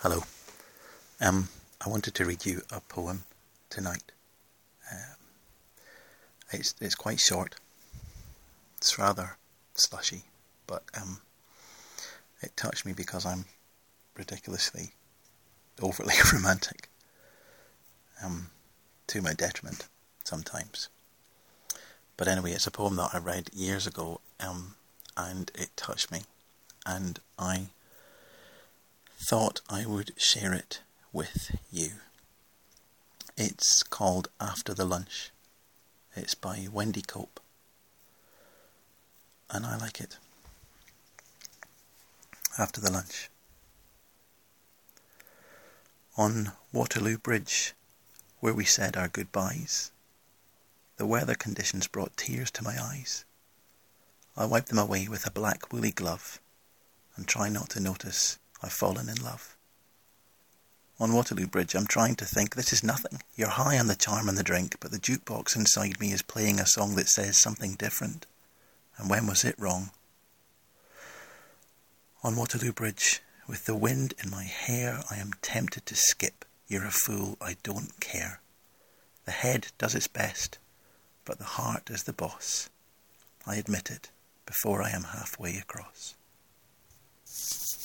Hello. I wanted to read you a poem tonight. It's quite short. It's rather slushy, but it touched me because I'm ridiculously overly romantic. To my detriment sometimes. But anyway, it's a poem that I read years ago, and it touched me, and I thought I would share it with you. It's called After the Lunch. It's by Wendy Cope, and I like it. After the lunch. On Waterloo Bridge, where we said our goodbyes, the weather conditions brought tears to my eyes. I wiped them away with a black woolly glove and try not to notice I've fallen in love. On Waterloo Bridge I'm trying to think, this is nothing. You're high on the charm and the drink, but the jukebox inside me is playing a song that says something different. And when was it wrong? On Waterloo Bridge, with the wind in my hair, I am tempted to skip. You're a fool, I don't care. The head does its best, but the heart is the boss. I admit it before I am halfway across.